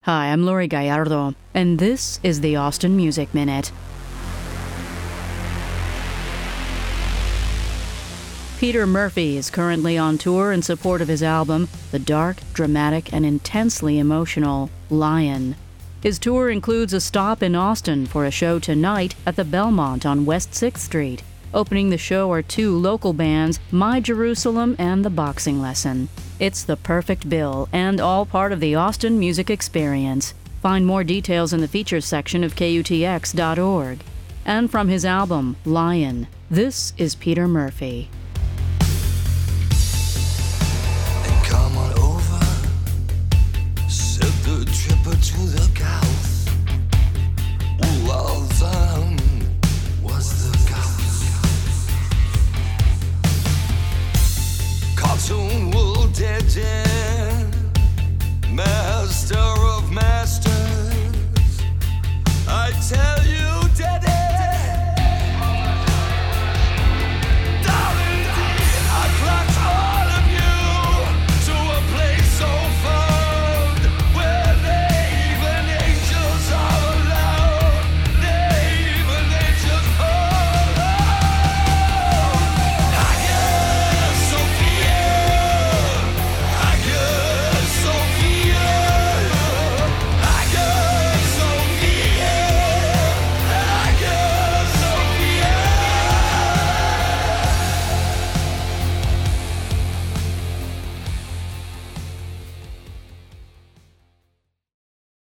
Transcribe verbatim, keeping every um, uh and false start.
Hi, I'm Lori Gallardo, and this is the Austin Music Minute. Peter Murphy is currently on tour in support of his album, the dark, dramatic, and intensely emotional Lion. His tour includes a stop in Austin for a show tonight at the Belmont on West sixth Street. Opening the show are two local bands, My Jerusalem and The Boxing Lesson. It's the perfect bill and all part of the Austin music experience. Find more details in the features section of K U T X dot org. And from his album, Lion, this is Peter Murphy.